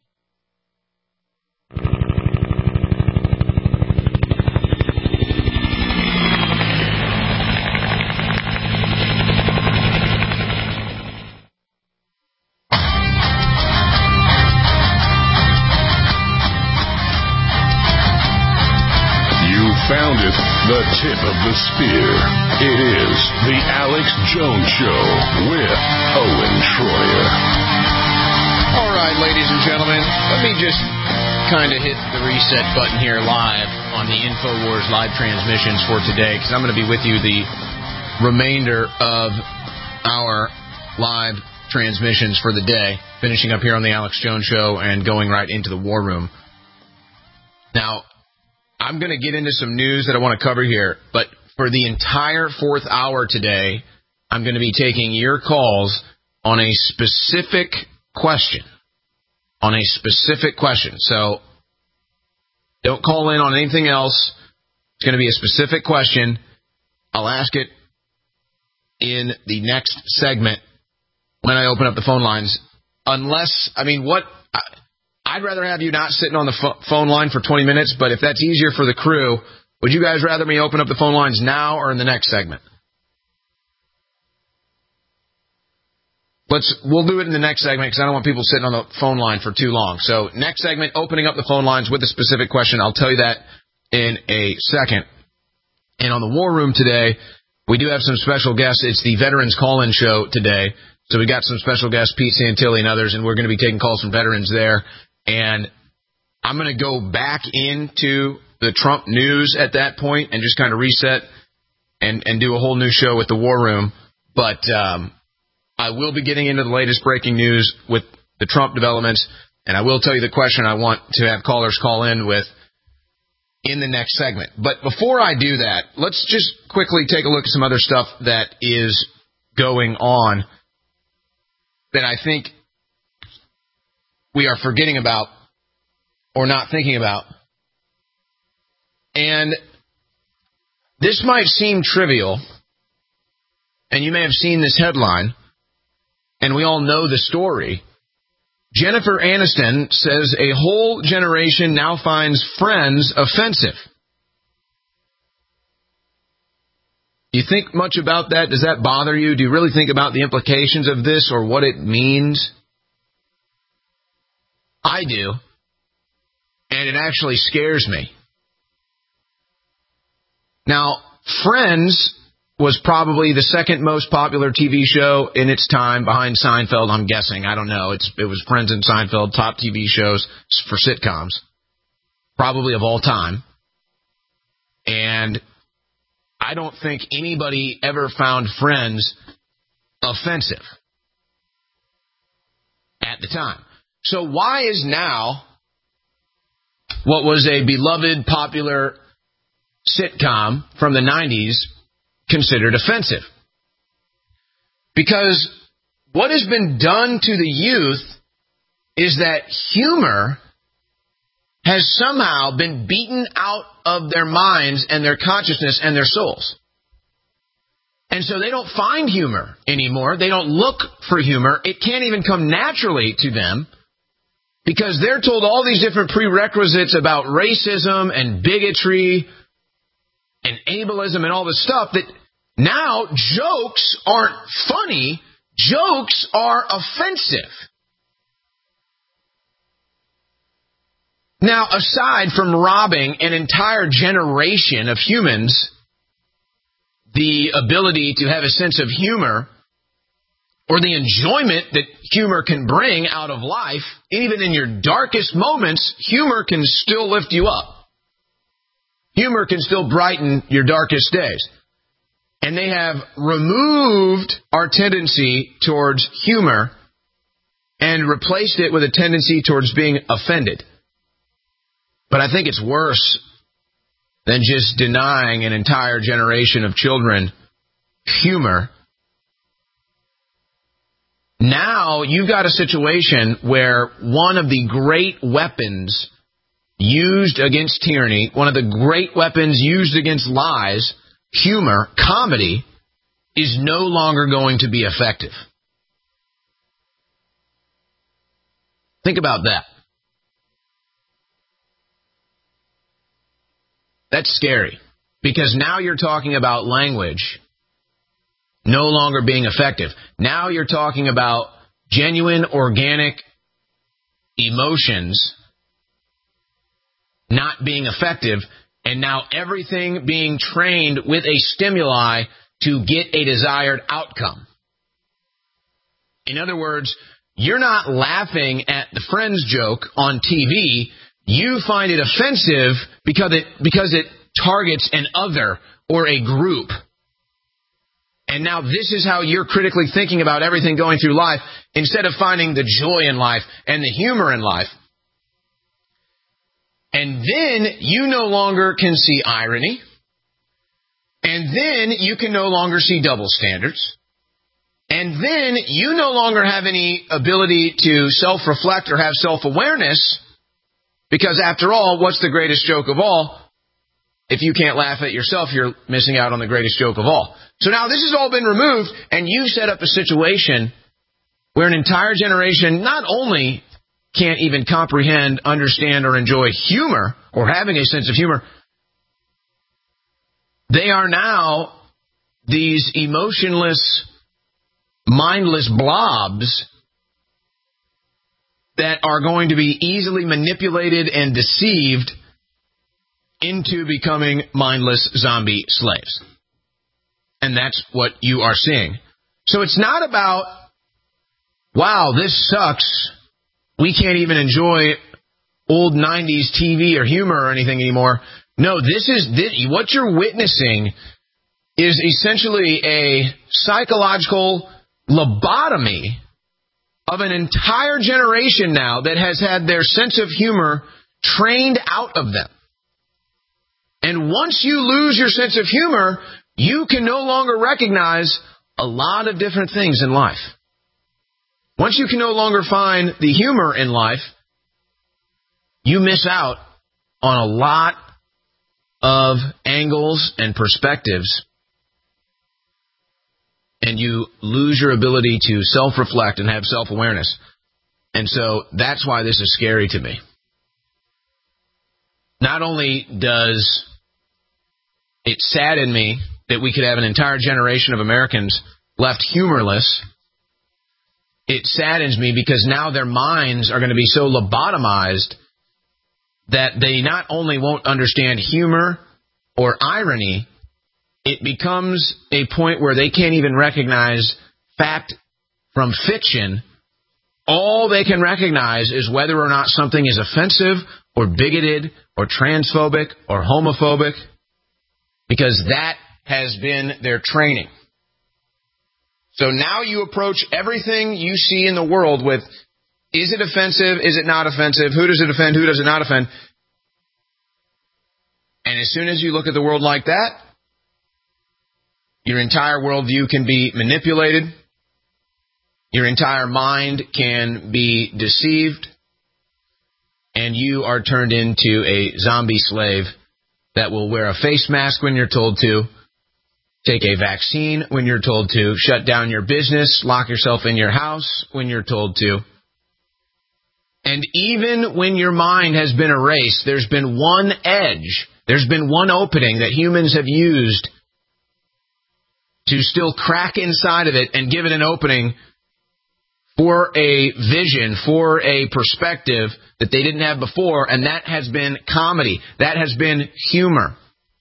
Found it, the tip of the spear. It is the Alex Jones Show with Owen Schroyer.
All right, ladies and gentlemen, let me just kind of hit the reset button here live on the InfoWars live transmissions for today, because I'm going to be with you the remainder of our live transmissions for the day, finishing up here on the Alex Jones Show and going right into the War Room. Now, I'm going to get into some news that I want to cover here, but for the entire fourth hour today, I'm going to be taking your calls on a specific question. On a specific question. So, don't call in on anything else. It's going to be a specific question. I'll ask it in the next segment when I open up the phone lines. Unless, I mean, what... I, I'd rather have you not sitting on the ph- phone line for twenty minutes, but if that's easier for the crew, would you guys rather me open up the phone lines now or in the next segment? let's we'll do it in the next segment because I don't want people sitting on the phone line for too long. So next segment, opening up the phone lines with a specific question. I'll tell you that in a second. And on the War Room today, we do have some special guests. It's the Veterans Call-In Show today. So we got some special guests, Pete Santilli and others, and we're going to be taking calls from veterans there. And I'm going to go back into the Trump news at that point and just kind of reset and, and do a whole new show with the War Room. But um, I will be getting into the latest breaking news with the Trump developments, and I will tell you the question I want to have callers call in with in the next segment. But before I do that, let's just quickly take a look at some other stuff that is going on that I think we are forgetting about or not thinking about. And this might seem trivial, and you may have seen this headline, and we all know the story. Jennifer Aniston says a whole generation now finds Friends offensive. Do you think much about that? Does that bother you? Do you really think about the implications of this or what it means? I do. And it actually scares me. Now, Friends was probably the second most popular T V show in its time behind Seinfeld, I'm guessing. I don't know. It's, it was Friends and Seinfeld, top T V shows for sitcoms, probably of all time. And I don't think anybody ever found Friends offensive at the time. So why is now what was a beloved, popular sitcom from the nineties considered offensive? Because what has been done to the youth is that humor has somehow been beaten out of their minds and their consciousness and their souls. And so they don't find humor anymore. They don't look for humor. It can't even come naturally to them because they're told all these different prerequisites about racism and bigotry and ableism and all this stuff that now jokes aren't funny. Jokes are offensive. Now, aside from robbing an entire generation of humans the ability to have a sense of humor or the enjoyment that humor can bring out of life, even in your darkest moments, humor can still lift you up. Humor can still brighten your darkest days. And they have removed our tendency towards humor and replaced it with a tendency towards being offended. But I think it's worse than just denying an entire generation of children humor. Now you've got a situation where one of the great weapons used against tyranny, one of the great weapons used against lies, humor, comedy, is no longer going to be effective. Think about that. That's scary, because now you're talking about language no longer being effective. Now you're talking about genuine, organic emotions not being effective, and now everything being trained with a stimuli to get a desired outcome. In other words, you're not laughing at the Friends joke on T V. You find it offensive because it because it targets an other or a group. And now this is how you're critically thinking about everything going through life instead of finding the joy in life and the humor in life. And then you no longer can see irony. And then you can no longer see double standards. And then you no longer have any ability to self-reflect or have self-awareness. Because after all, what's the greatest joke of all? If you can't laugh at yourself, you're missing out on the greatest joke of all. So now this has all been removed, and you set up a situation where an entire generation not only can't even comprehend, understand, or enjoy humor, or having a sense of humor, they are now these emotionless mindless blobs that are going to be easily manipulated and deceived into becoming mindless zombie slaves. And that's what you are seeing. So it's not about, wow, this sucks. We can't even enjoy old nineties T V or humor or anything anymore. No, this is this, what you're witnessing is essentially a psychological lobotomy of an entire generation now that has had their sense of humor trained out of them. And once you lose your sense of humor, you can no longer recognize a lot of different things in life. Once you can no longer find the humor in life, you miss out on a lot of angles and perspectives, and you lose your ability to self-reflect and have self-awareness. And so that's why this is scary to me. Not only does it sadden me that we could have an entire generation of Americans left humorless, it saddens me because now their minds are going to be so lobotomized that they not only won't understand humor or irony, it becomes a point where they can't even recognize fact from fiction. All they can recognize is whether or not something is offensive or bigoted or transphobic or homophobic, because that has been their training. So now you approach everything you see in the world with, is it offensive? Is it not offensive? Who does it offend? Who does it not offend? And as soon as you look at the world like that, your entire worldview can be manipulated. Your entire mind can be deceived. And you are turned into a zombie slave that will wear a face mask when you're told to, take a vaccine when you're told to, shut down your business, lock yourself in your house when you're told to. And even when your mind has been erased, there's been one edge, there's been one opening that humans have used to still crack inside of it and give it an opening for a vision, for a perspective that they didn't have before, and that has been comedy. That has been humor.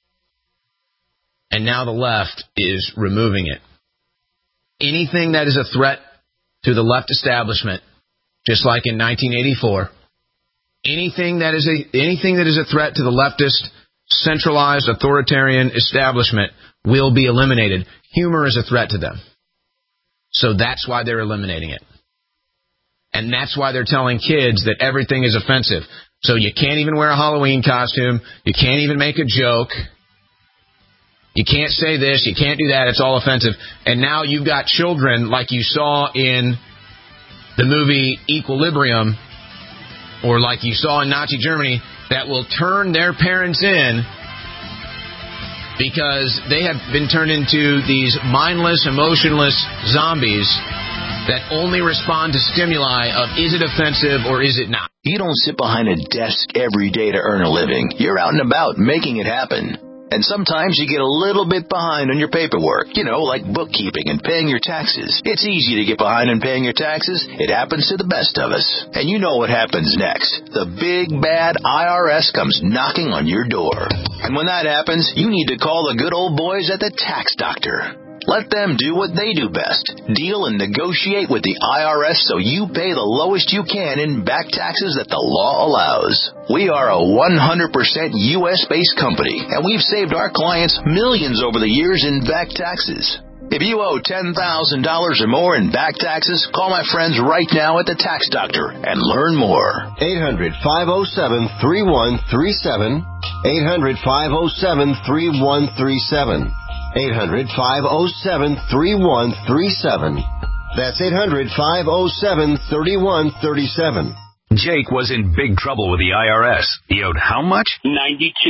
And now the left is removing it. Anything that is a threat to the left establishment, just like in nineteen eighty-four, anything that is a anything that is a threat to the leftist, centralized, authoritarian establishment will be eliminated. Humor is a threat to them. So that's why they're eliminating it. And that's why they're telling kids that everything is offensive. So you can't even wear a Halloween costume. You can't even make a joke. You can't say this. You can't do that. It's all offensive. And now you've got children like you saw in the movie Equilibrium, or like you saw in Nazi Germany, that will turn their parents in because they have been turned into these mindless, emotionless zombies that only respond to stimuli of, is it offensive or is it not?
You don't sit behind a desk every day to earn a living. You're out and about making it happen. And sometimes you get a little bit behind on your paperwork, you know, like bookkeeping and paying your taxes. It's easy to get behind on paying your taxes. It happens to the best of us. And you know what happens next. The big, bad I R S comes knocking on your door. And when that happens, you need to call the good old boys at the Tax Doctor. Let them do what they do best. Deal and negotiate with the I R S so you pay the lowest you can in back taxes that the law allows. We are a one hundred percent U S-based company, and we've saved our clients millions over the years in back taxes. If you owe ten thousand dollars or more in back taxes, call my friends right now at the Tax Doctor and learn more.
eight hundred, five oh seven, three one three seven. eight hundred, five oh seven, three one three seven. eight hundred, five oh seven, three one three seven. That's eight hundred, five oh seven, three one three seven.
Jake was in big trouble with the I R S. He owed how much?
ninety-two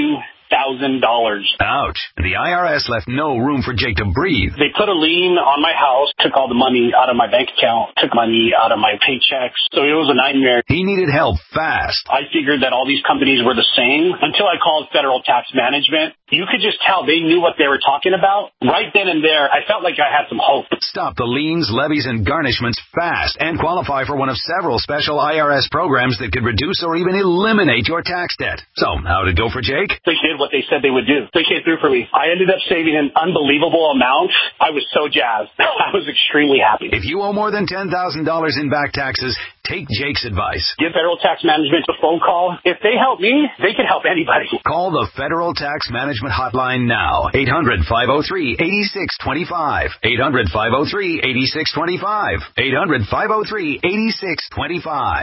thousand dollars.
Ouch. The I R S left no room for Jake to breathe.
They put a lien on my house, took all the money out of my bank account, took money out of my paychecks. So it was a nightmare.
He needed help fast.
I figured that all these companies were the same until I called Federal Tax Management. You could just tell they knew what they were talking about. Right then and there, I felt like I had some hope.
Stop the liens, levies, and garnishments fast and qualify for one of several special I R S programs that could reduce or even eliminate your tax debt. So, how did it go for Jake?
They did what they said they would do. They came through for me. I ended up saving an unbelievable amount. I was so jazzed. I was extremely happy.
If you owe more than ten thousand dollars in back taxes, take Jake's advice.
Give Federal Tax Management a phone call. If they help me, they can help anybody.
Call the Federal Tax Management Hotline now. eight hundred, five oh three, eight six two five. eight hundred, five oh three, eight six two five. eight hundred, five oh three, eight six two five.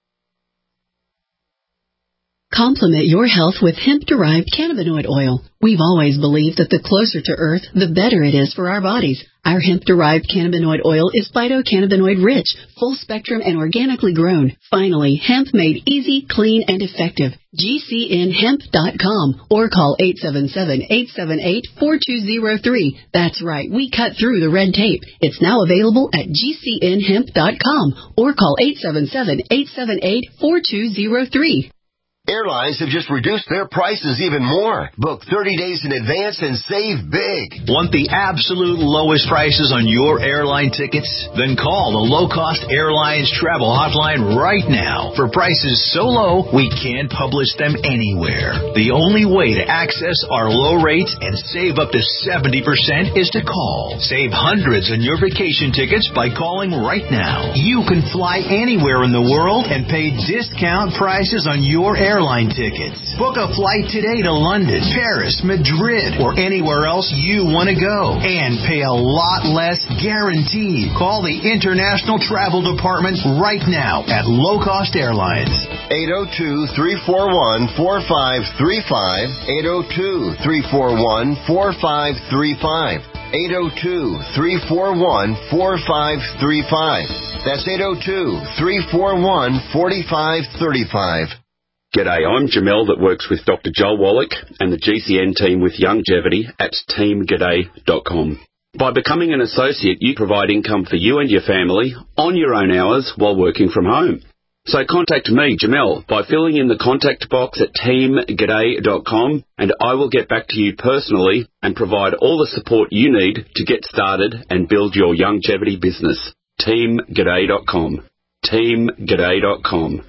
Complement your health with hemp-derived cannabinoid oil. We've always believed that the closer to Earth, the better it is for our bodies. Our hemp-derived cannabinoid oil is phytocannabinoid-rich, full-spectrum, and organically grown. Finally, hemp made easy, clean, and effective. G C N hemp dot com or call eight seven seven, eight seven eight, four two zero three. That's right, we cut through the red tape. It's now available at G C N hemp dot com or call eight seven seven, eight seven eight, four two zero three.
Airlines have just reduced their prices even more. Book thirty days in advance and save big.
Want the absolute lowest prices on your airline tickets? Then call the Low Cost Airlines Travel Hotline right now. For prices so low, we can't publish them anywhere. The only way to access our low rates and save up to seventy percent is to call. Save hundreds on your vacation tickets by calling right now. You can fly anywhere in the world and pay discount prices on your airline Airline tickets. Book a flight today to London, Paris, Madrid, or anywhere else you want to go and pay a lot less guaranteed. Call the International Travel Department right now at Low Cost Airlines.
eight oh two, three four one, four five three five. eight oh two, three four one, four five three five. eight oh two, three four one, four five three five. That's eight oh two, three four one, four five three five.
G'day, I'm Jamel that works with Doctor Joel Wallach and the G C N team with Longevity at team g'day dot com. By becoming an associate, you provide income for you and your family on your own hours while working from home. So contact me, Jamel, by filling in the contact box at team g'day dot com and I will get back to you personally and provide all the support you need to get started and build your longevity business. team g'day dot com. team g'day dot com.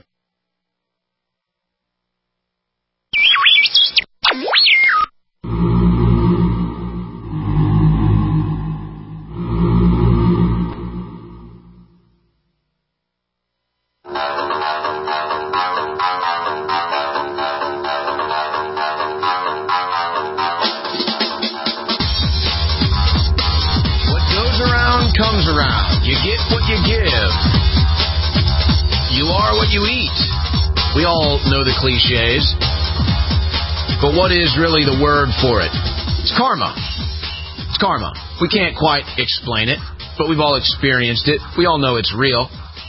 Comes around. You get what you give. You are what you eat. We all know the cliches. But what is really the word for it? It's karma. It's karma. We can't quite explain it, but we've all experienced it. We all know it's real.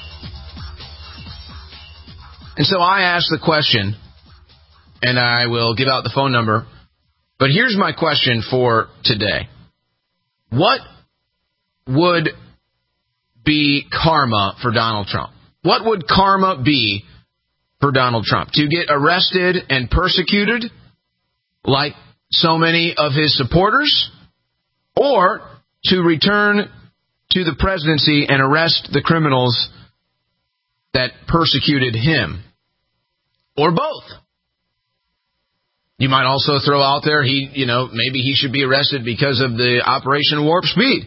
And so I ask the question, and I will give out the phone number. But here's my question for today. What would be karma for Donald Trump? What would karma be for Donald Trump? To get arrested and persecuted like so many of his supporters? Or to return to the presidency and arrest the criminals that persecuted him? Or both? You might also throw out there, he, you know, maybe he should be arrested because of the Operation Warp Speed,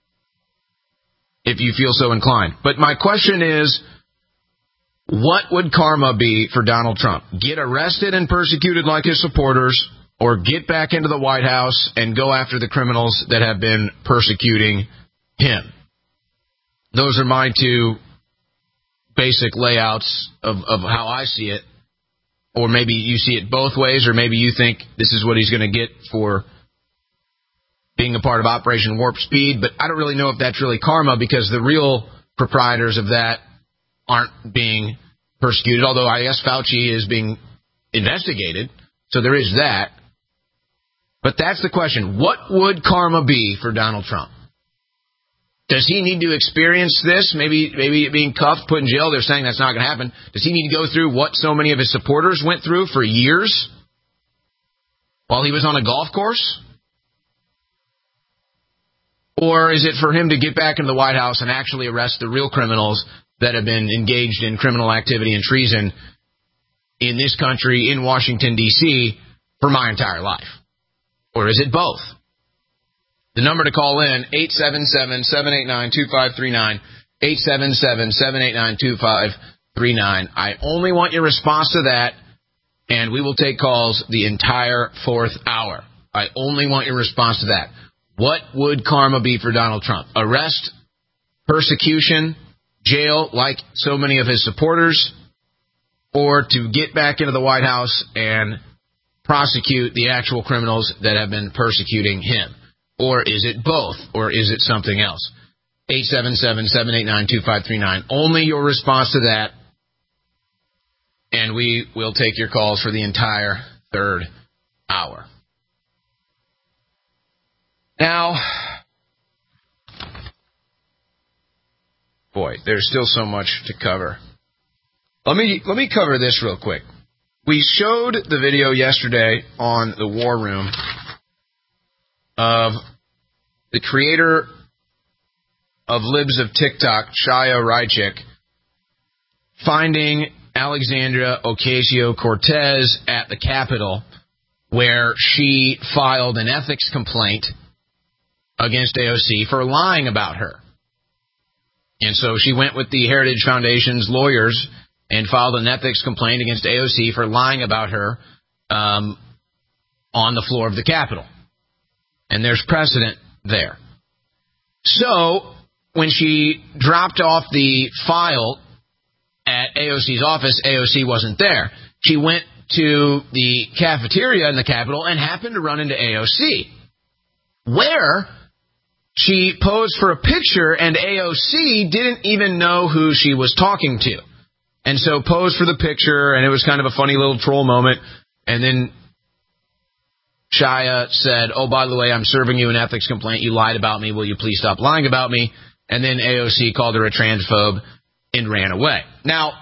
if you feel so inclined. But my question is, what would karma be for Donald Trump? Get arrested and persecuted like his supporters, or get back into the White House and go after the criminals that have been persecuting him? Those are my two basic layouts of, of how I see it. Or maybe you see it both ways, or maybe you think this is what he's going to get for being a part of Operation Warp Speed. But I don't really know if that's really karma, because the real proprietors of that aren't being persecuted, although I guess Fauci is being investigated, so there is that. But that's the question. What would karma be for Donald Trump? Does he need to experience this? Maybe maybe being cuffed, put in jail. They're saying that's not going to happen. Does he need to go through what so many of his supporters went through for years while he was on a golf course? Or is it for him to get back into the White House and actually arrest the real criminals that have been engaged in criminal activity and treason in this country, in Washington, D C, for my entire life? Or is it both? The number to call in, eight seven seven, seven eight nine, two five three nine, eight seven seven, seven eight nine, two five three nine. I only want your response to that, and we will take calls the entire fourth hour. I only want your response to that. What would karma be for Donald Trump? Arrest, persecution, jail, like so many of his supporters, or to get back into the White House and prosecute the actual criminals that have been persecuting him? Or is it both? Or is it something else? eight seven seven, seven eight nine, two five three nine. Only your response to that, and we will take your calls for the entire third hour. Now, boy, there's still so much to cover. Let me let me cover this real quick. We showed the video yesterday on the War Room of the creator of Libs of TikTok, Chaya Raichik, finding Alexandria Ocasio-Cortez at the Capitol, where she filed an ethics complaint against A O C for lying about her. And so she went with the Heritage Foundation's lawyers and filed an ethics complaint against A O C for lying about her um, on the floor of the Capitol. And there's precedent there. So when she dropped off the file at A O C's office, A O C wasn't there. She went to the cafeteria in the Capitol and happened to run into A O C, where she posed for a picture, and A O C didn't even know who she was talking to. And so posed for the picture, and it was kind of a funny little troll moment. And then Chaya said, oh, by the way, I'm serving you an ethics complaint. You lied about me. Will you please stop lying about me? And then A O C called her a transphobe and ran away. Now,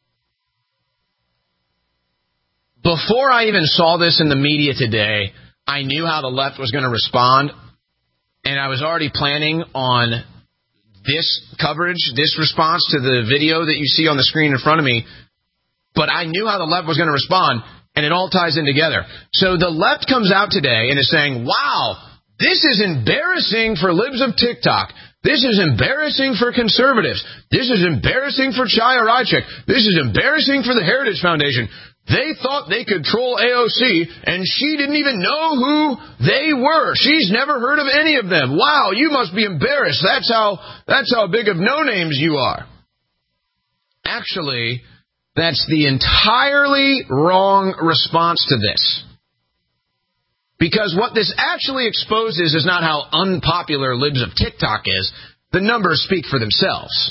before I even saw this in the media today, I knew how the left was going to respond. And I was already planning on this coverage, this response to the video that you see on the screen in front of me. But I knew how the left was going to respond. And it all ties in together. So the left comes out today and is saying, wow, this is embarrassing for Libs of TikTok. This is embarrassing for conservatives. This is embarrassing for Chaya Raichik. This is embarrassing for the Heritage Foundation. They thought they could troll A O C, and she didn't even know who they were. She's never heard of any of them. Wow, you must be embarrassed. That's how, that's how big of no-names you are. Actually, that's the entirely wrong response to this. Because what this actually exposes is not how unpopular Libs of TikTok is. The numbers speak for themselves.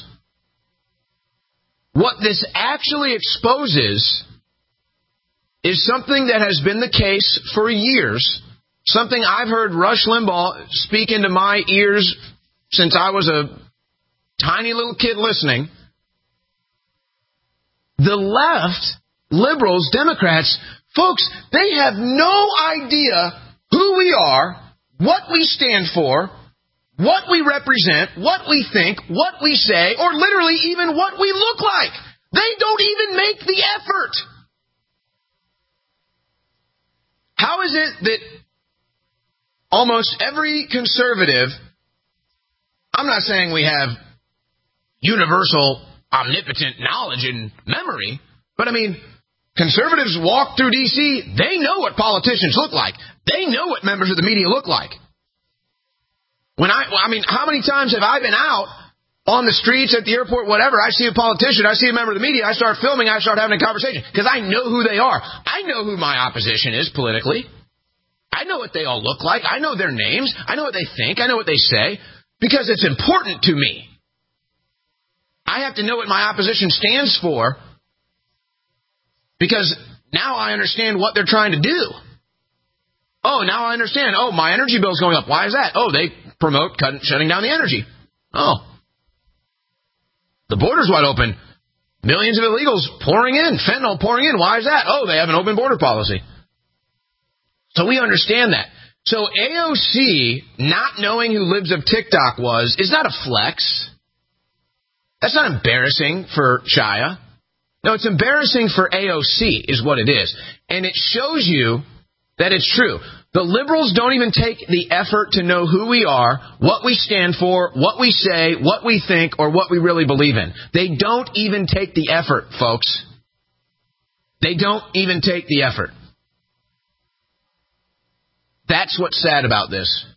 What this actually exposes is something that has been the case for years, something I've heard Rush Limbaugh speak into my ears since I was a tiny little kid listening. The left, liberals, Democrats, folks, they have no idea who we are, what we stand for, what we represent, what we think, what we say, or literally even what we look like. They don't even make the effort. How is it that almost every conservative, I'm not saying we have universal omnipotent knowledge and memory, but I mean, conservatives walk through D C, they know what politicians look like. They know what members of the media look like. When I, I mean, how many times have I been out on the streets, at the airport, whatever, I see a politician, I see a member of the media, I start filming, I start having a conversation, because I know who they are. I know who my opposition is politically. I know what they all look like. I know their names. I know what they think. I know what they say, because it's important to me. I have to know what my opposition stands for, because now I understand what they're trying to do. Oh, now I understand. Oh, my energy bill's going up. Why is that? Oh, they promote cut, shutting down the energy. Oh. The border's wide open. Millions of illegals pouring in. Fentanyl pouring in. Why is that? Oh, they have an open border policy. So we understand that. So A O C not knowing who Libs of TikTok was is not a flex. That's not embarrassing for Shia. No, it's embarrassing for A O C is what it is. And it shows you that it's true. The liberals don't even take the effort to know who we are, what we stand for, what we say, what we think, or what we really believe in. They don't even take the effort, folks. They don't even take the effort. That's what's sad about this.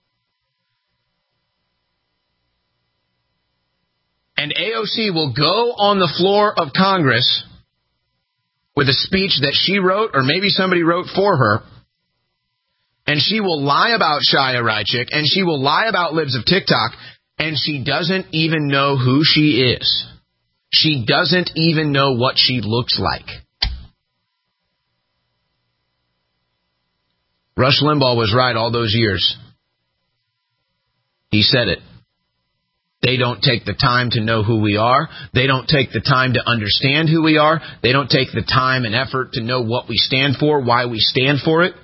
And A O C will go on the floor of Congress with a speech that she wrote, or maybe somebody wrote for her, and she will lie about Shia Rychik, and she will lie about Libs of TikTok, and she doesn't even know who she is. She doesn't even know what she looks like. Rush Limbaugh was right all those years. He said it. They don't take the time to know who we are. They don't take the time to understand who we are. They don't take the time and effort to know what we stand for, why we stand for it.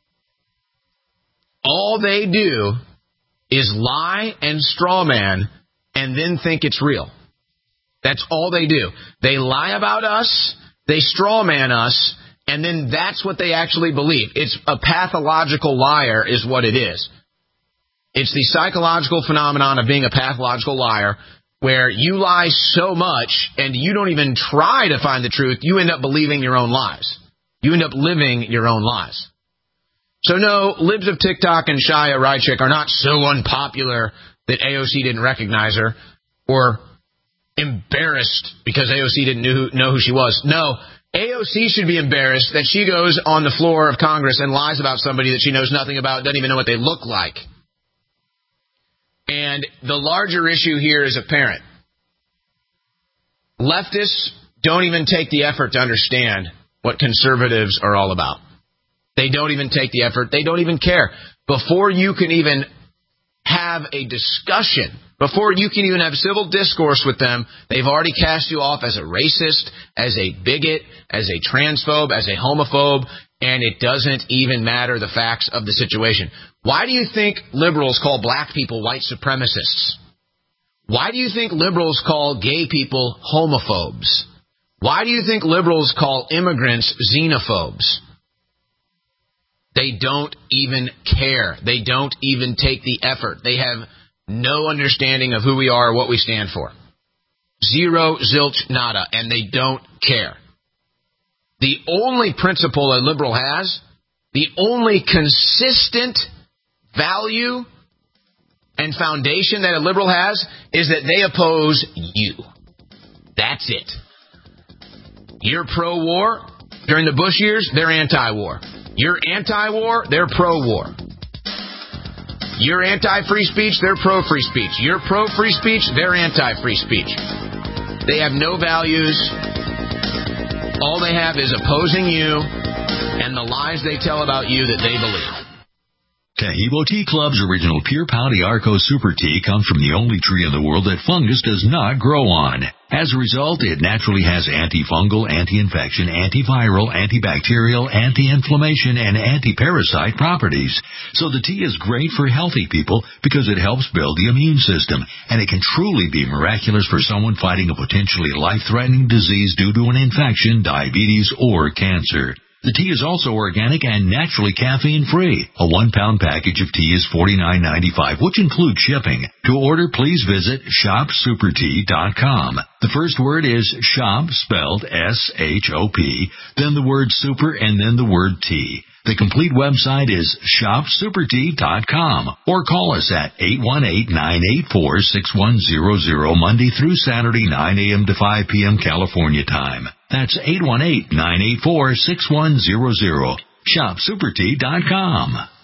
All they do is lie and strawman and then think it's real. That's all they do. They lie about us, they strawman us, and then that's what they actually believe. It's a pathological liar is what it is. It's the psychological phenomenon of being a pathological liar where you lie so much and you don't even try to find the truth. You end up believing your own lies. You end up living your own lies. So no, Libs of TikTok and Shia Rychik are not so unpopular that A O C didn't recognize her or embarrassed because A O C didn't know who she was. No, A O C should be embarrassed that she goes on the floor of Congress and lies about somebody that she knows nothing about, doesn't even know what they look like. And the larger issue here is apparent. Leftists don't even take the effort to understand what conservatives are all about. They don't even take the effort. They don't even care. Before you can even have a discussion, before you can even have civil discourse with them, they've already cast you off as a racist, as a bigot, as a transphobe, as a homophobe, and it doesn't even matter the facts of the situation. Why do you think liberals call black people white supremacists? Why do you think liberals call gay people homophobes? Why do you think liberals call immigrants xenophobes? They don't even care. They don't even take the effort. They have no understanding of who we are or what we stand for. Zero, zilch, nada, and they don't care. The only principle a liberal has, the only consistent value and foundation that a liberal has is that they oppose you. That's it. You're pro-war. During the Bush years, they're anti-war. You're anti-war, they're pro-war. You're anti-free speech, they're pro-free speech. You're pro-free speech, they're anti-free speech. They have no values. All they have is opposing you and the lies they tell about you that they believe.
Taheebo Tea Club's original Pure Pouty Arco Super Tea comes from the only tree in the world that fungus does not grow on. As a result, it naturally has antifungal, anti-infection, antiviral, antibacterial, anti-inflammation, and anti-parasite properties. So the tea is great for healthy people because it helps build the immune system, and it can truly be miraculous for someone fighting a potentially life-threatening disease due to an infection, diabetes, or cancer. The tea is also organic and naturally caffeine-free. A one-pound package of tea is forty-nine ninety-five, which includes shipping. To order, please visit shop super tea dot com. The first word is shop, spelled S H O P, then the word super, and then the word tea. The complete website is shop super tea dot com, or call us at eight one eight, nine eight four, six one zero zero Monday through Saturday, nine a.m. to five p.m. California time. That's eight one eight, nine eight four, six one zero zero. shop super tea dot com.